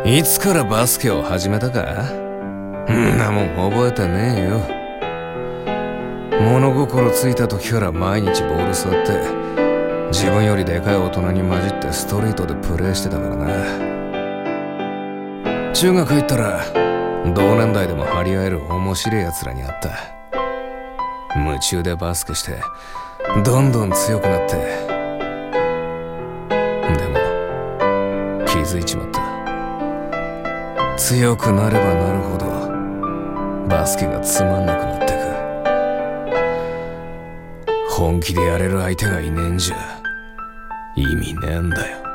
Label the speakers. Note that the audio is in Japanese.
Speaker 1: いつからバスケを始めたか？んなもん覚えてねえよ。物心ついた時から毎日ボール触って自分よりでかい大人に混じってストリートでプレーしてたからな。中学行ったら同年代でも張り合える面白い奴らに会った。夢中でバスケしてどんどん強くなって、でも気づいちまった。強くなればなるほどバスケがつまんなくなってく。本気でやれる相手がいねえんじゃ意味ねえんだよ。